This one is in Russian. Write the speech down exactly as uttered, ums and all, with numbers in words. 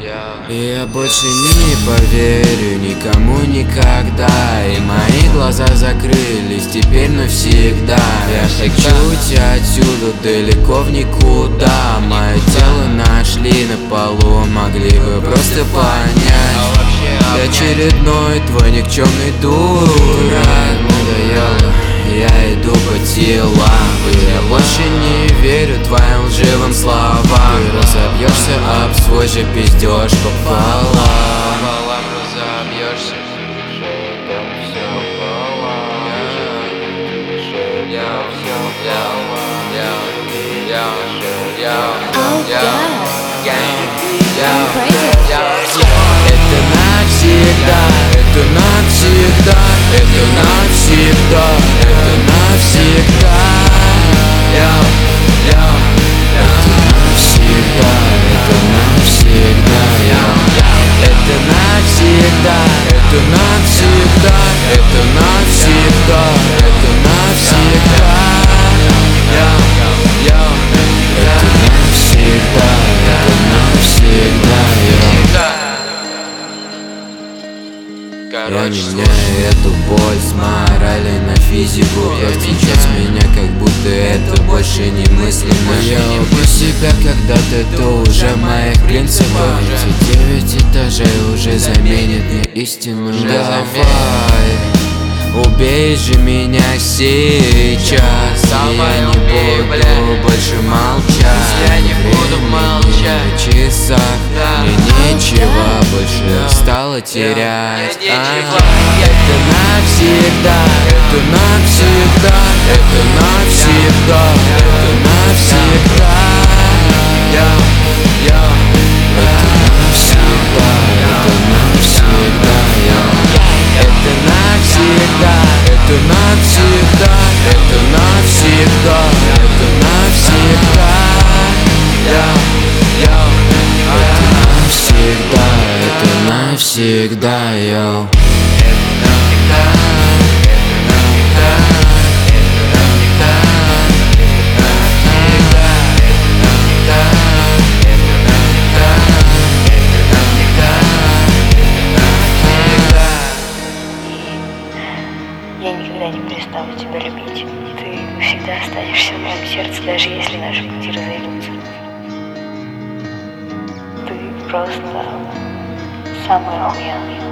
Я больше не поверю никому никогда, и мои глаза закрылись теперь навсегда. Я хочу уйти отсюда далеко в никуда. Мое тело нашли на полу, могли бы просто понять. Я очередной твой никчемный дурак. Надоело, я иду по телам. Я больше не верю твоим лживым словам. Ты разобьешься об свой же пиздеж пополам. Пополам разобьешься. Это навсегда, это навсегда, это навсегда, это навсегда. Это навсегда, это навсегда. Это навсегда, это навсегда, это навсегда, это навсегда. Это навсегда, это навсегда. Я меняю эту боль с морали на физику. Сейчас меня как будто это больше немыслимо. Я убью себя когда-то, это уже моих принципов. Эти девять этажей уже заменят мне истину. Давай, убей же меня сейчас. Я не буду больше молчать. Я не буду молчать. На часах мне нечего больше стало терять. Это навсегда, это навсегда, это навсегда, это навсегда. Это навсегда, это навсегда. Это навсегда, это навсегда, это навсегда, это навсегда. Это навсегда, йоу. Я никогда не перестану тебя любить. Ты всегда останешься в моем сердце, даже если наши пути разойдутся. Ты просто самый охуенный.